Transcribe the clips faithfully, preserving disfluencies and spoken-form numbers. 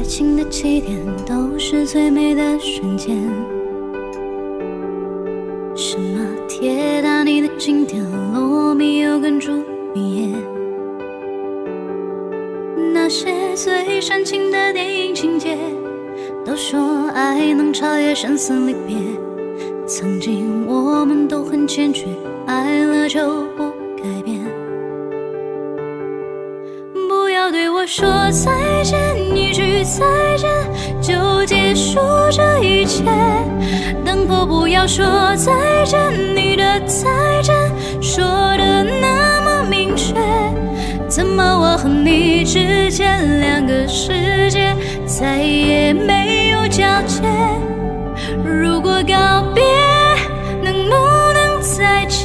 爱情的起点都是最美的瞬间。什么铁达尼的经典，罗密欧跟朱丽叶，那些最煽情的电影情节，都说爱能超越生死离别。曾经我们都很坚决，爱了就不改变。不要对我说再见，一句再见就结束这一切。能否不要说再见，你的再见说的那么明确。怎么我和你之间两个世界再也没有交界？如果告别能不能再见？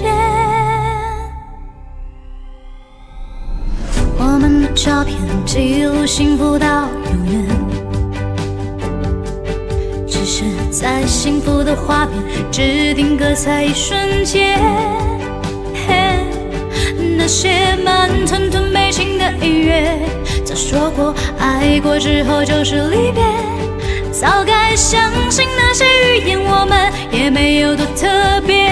我们的照片记录幸福到永远，只是在幸福的画面只定格在一瞬间。那些慢吞吞悲情的音乐，早说过爱过之后就是离别。早该相信那些语言，我们也没有多特别。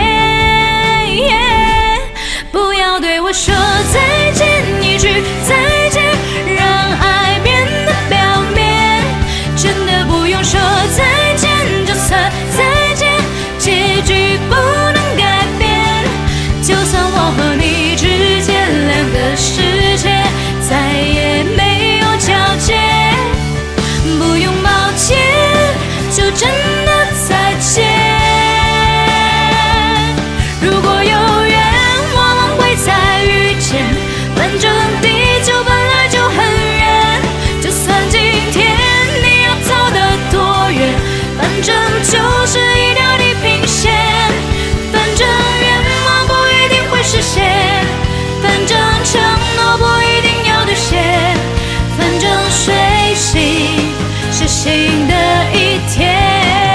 不要对我说再见，一句再见让爱变得表面。真的不用说再见，就算再见结局不能改变。就算我和你之间两个世界再也没有交界，不用抱歉就真的再见。如果有缘我们会再遇见，反正地球本来就很远。就算今天你要走得多远，反正就是一条地平线。反正愿望不一定会实现，反正承诺不一定要兑现。反正睡醒是新的一天。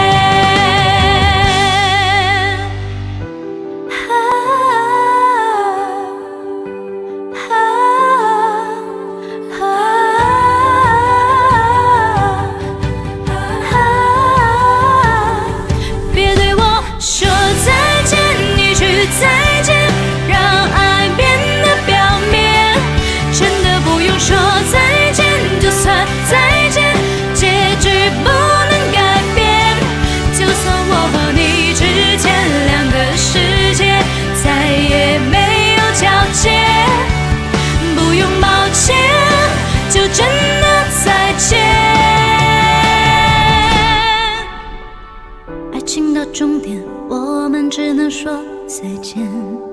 别对我说再见，一句再见让爱变得表面。真的不用说再见，就算再见结局不能改变。就算我和你之间两个世界再也没有交界，不用抱歉就真的再见。爱情到终点，我们只能说再见。